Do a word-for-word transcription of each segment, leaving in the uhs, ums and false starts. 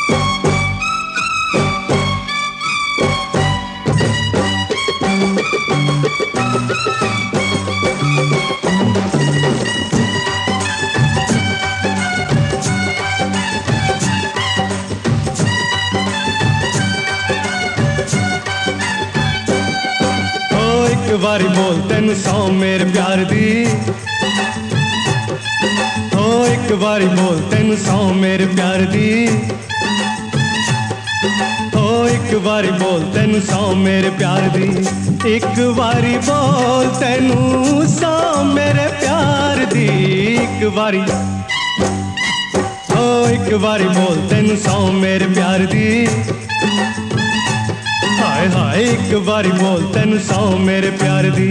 एक बारी बोल तेन सौ मेरे प्यार दी, हो एक बारी बोल तेन सौ मेरे प्यार दी, हो एक बारी बोल तेन सौ मेरे प्यार दी, एक बारी बोल तेनू सौ मेरे प्यार दी, एक बारी हो एक बारी बोल तेन सौ मेरे प्यार दी, हाय हाय एक बारी बोल तेन सौ मेरे प्यार दी।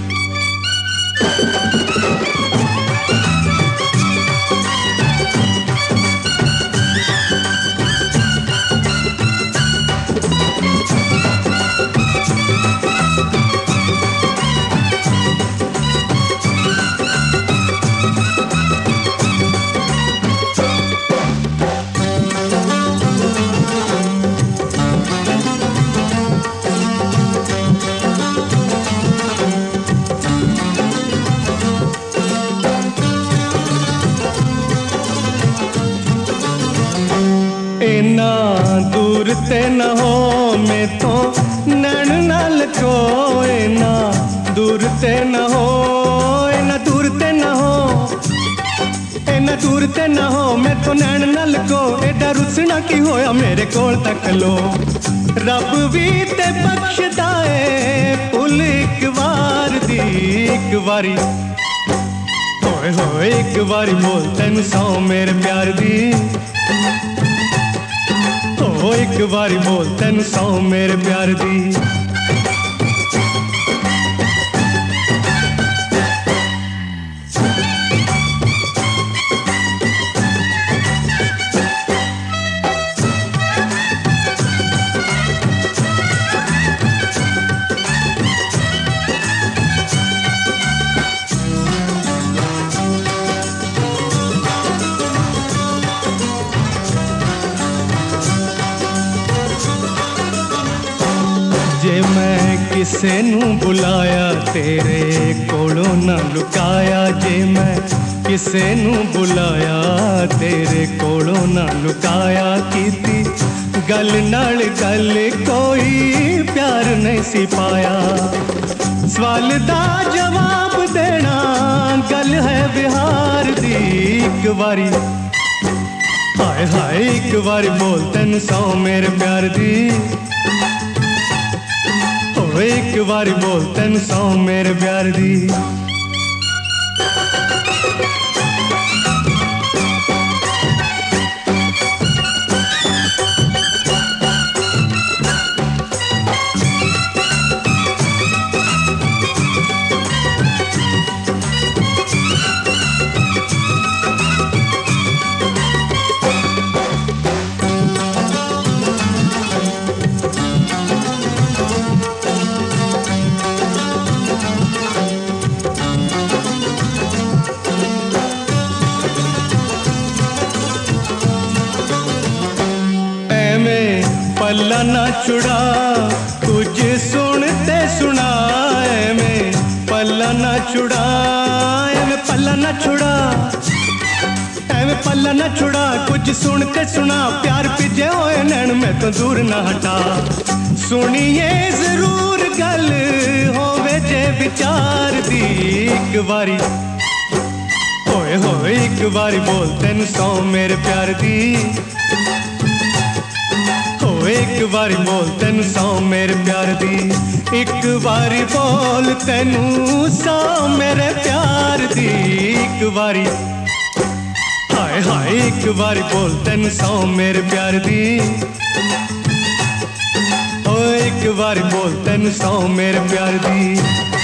इना दूर ते न हो मैं तो नैन नाल को, इना दूर ते न हो, इना दूर ते न हो, इना दूर ते न हो मैं तो नैन नाल को, एडा रुसना की होया मेरे कोल तक लो, रब भी ते बख्शदा है भुल एक बार दी, एक बारी होए होए एक बारी बोल तेन सौ मेरे प्यार दी, हो एक बारी बोल तेन सौ मेरे प्यार दी। जे मैं किसे नू बुलाया तेरे कोलों ना लुकाया, जे मैं किसे नू बुलाया तेरे कोलों ना लुकाया, कीती गल नाल गल कोई प्यार नहीं सी पाया, सवाल दा जवाब देना गल है बिहार दी, एक बारी हाय हाय एक बारी बोल तेन सौ मेरे प्यार दी, एक बारी बोल तेन सौ मेरे प्यार दी। पल्ला ना छुड़ा कुछ सुनते सुनाए में, पल्ला ना छुड़ा एवं पल्ला ना छुड़ा, एवं पल्ला ना छुड़ा कुछ सुनते सुना, प्यार पिजे होए नैन में तो दूर ना हटा, सुनिए जरूर गल होवे जे विचार दी, एक बारी होए होए एक बारी बोल तेन सौ मेरे प्यार दी, एक बारी बोल तेन सौ मेरे प्यार दी, एक बारी बोल तेनू सौ मेरे प्यार दी, एक बारी हाय हाय एक बारी बोल तेन सौ मेरे प्यार दी, ओ एक बारी बोल तेन सौ मेरे प्यार दी।